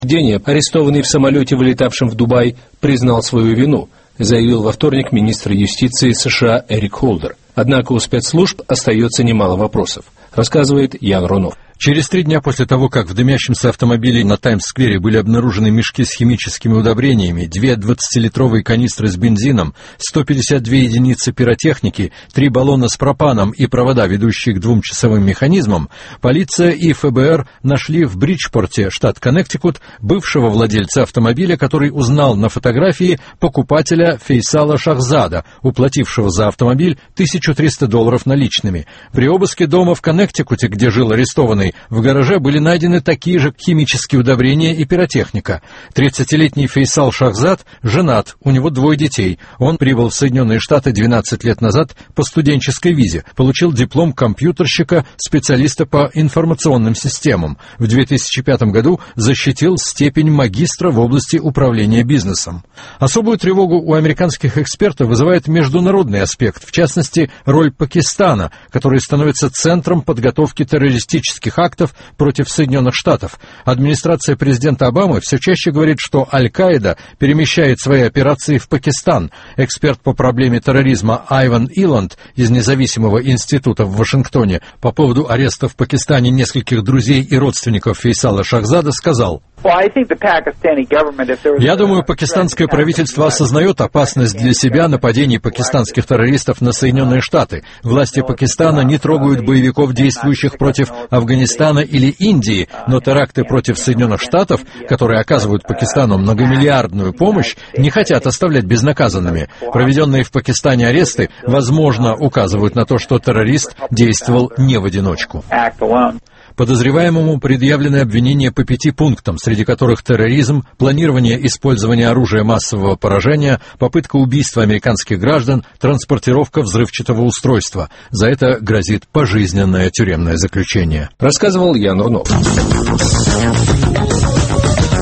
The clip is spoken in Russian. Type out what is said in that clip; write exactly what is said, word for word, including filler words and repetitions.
День арестованный в самолете, вылетавшем в Дубай, признал свою вину, заявил во вторник министр юстиции США Эрик Холдер. Однако у спецслужб остается немало вопросов, рассказывает Ян Рунов. Через три дня после того, как в дымящемся автомобиле на Таймс-сквере были обнаружены мешки с химическими удобрениями, две двадцатилитровые канистры с бензином, сто пятьдесят две единицы пиротехники, три баллона с пропаном и провода, ведущие к двумчасовым механизмам, полиция и эф бэ эр нашли в Бриджпорте, штат Коннектикут, бывшего владельца автомобиля, который узнал на фотографии покупателя Фейсала Шахзада, уплатившего за автомобиль тысячу триста долларов наличными. При обыске дома в Коннектикуте, где жил арестованный, в гараже были найдены такие же химические удобрения и пиротехника. тридцатилетний Фейсал Шахзад женат, у него двое детей. Он прибыл в Соединенные Штаты двенадцать лет назад по студенческой визе, получил диплом компьютерщика, специалиста по информационным системам. В две тысячи пятом году защитил степень магистра в области управления бизнесом. Особую тревогу у американских экспертов вызывает международный аспект, в частности, роль Пакистана, который становится центром подготовки террористических актов против Соединенных Штатов. Администрация президента Обамы все чаще говорит, что Аль-Каида перемещает свои операции в Пакистан. Эксперт по проблеме терроризма Айван Иланд из независимого института в Вашингтоне по поводу ареста в Пакистане нескольких друзей и родственников Фейсала Шахзада сказал: «Я думаю, пакистанское правительство осознает опасность для себя нападений пакистанских террористов на Соединенные Штаты. Власти Пакистана не трогают боевиков, действующих против Афганистана или Индии, но теракты против Соединенных Штатов, которые оказывают Пакистану многомиллиардную помощь, не хотят оставлять безнаказанными. Проведенные в Пакистане аресты, возможно, указывают на то, что террорист действовал не в одиночку». Подозреваемому предъявлены обвинения по пяти пунктам, среди которых терроризм, планирование использования оружия массового поражения, попытка убийства американских граждан, транспортировка взрывчатого устройства. За это грозит пожизненное тюремное заключение. Рассказывал Ян Рунов.